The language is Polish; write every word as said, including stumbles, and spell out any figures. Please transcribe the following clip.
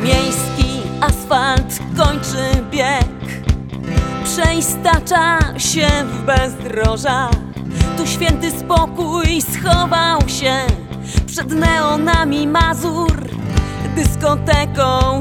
miejski asfalt kończy bieg, przeistacza się w bezdroża. Tu święty spokój schował się przed neonami Mazur, dyskoteką